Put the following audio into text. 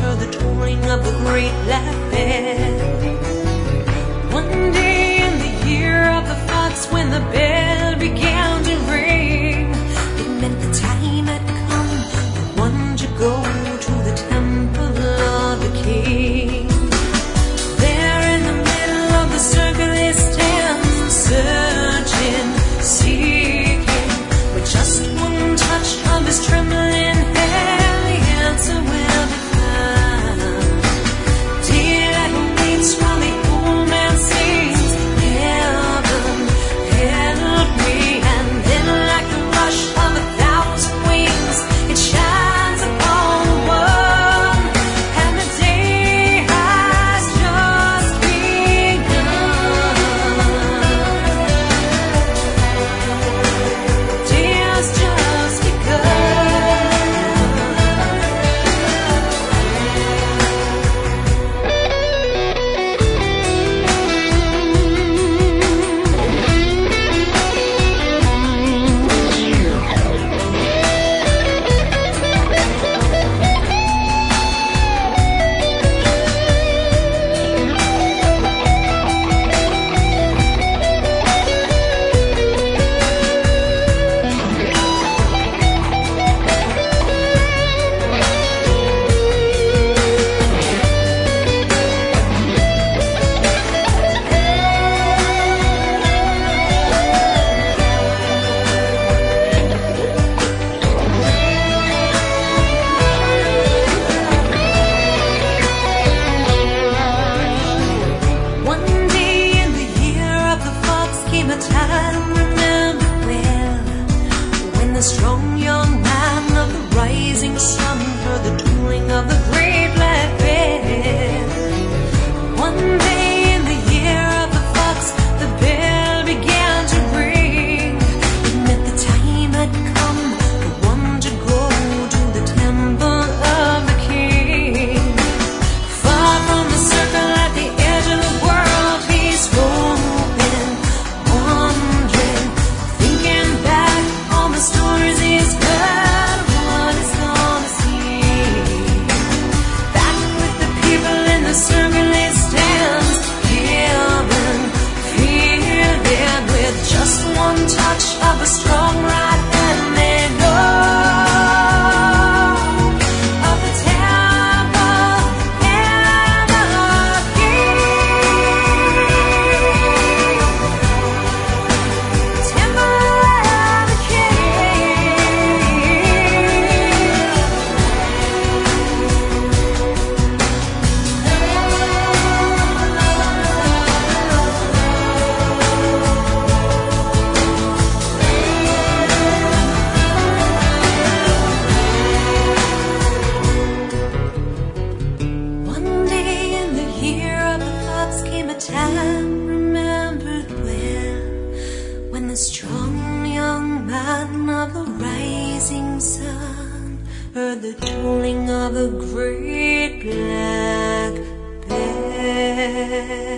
heard the tolling of the great black bell. One day in the year of the fox, when the bell began to ring, it meant the time had come for one to go to the temple of the king. There in the middle of the circle they stand, searching, seeking, with just one touch of his trembling hand, the answer will be found. Daylight waits while the old man sings, heaven, help me, and then like the rush of 1,000 wings, it shines upon the world, and the day has just begun. Day has just begun. One day in the year of the fox came a time remembered well, when the strong young man of the rising sun heard the tolling of the great black bell. One day in the year of the fox, the bell began to ring. It meant the time had come for one to go to the temple of the king. Far from the circle at the edge of the world, he's hoping, wondering, thinking back on the stories he's heard, what he's gonna see. Back with the people in the circle he stands, heaven, feeling, with just one touch of a strong right hand they know of the temple and the king. Temple and the king. One day in the year of the fox came a time remembered well, when the strong young man of the rising sun heard the tolling of a great black bell.